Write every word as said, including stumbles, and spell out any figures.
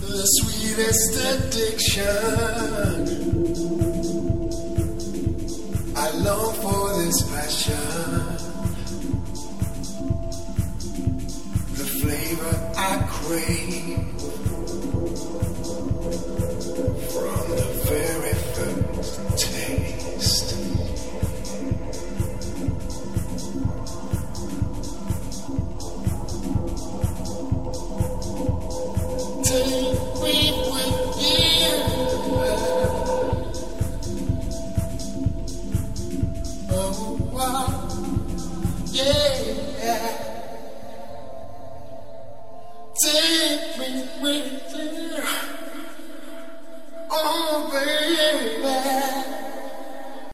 the sweetest addiction. I long for this passion, the flavor I crave from the very first taste. Take me with you. Oh, wow. Yeah. Take me with you.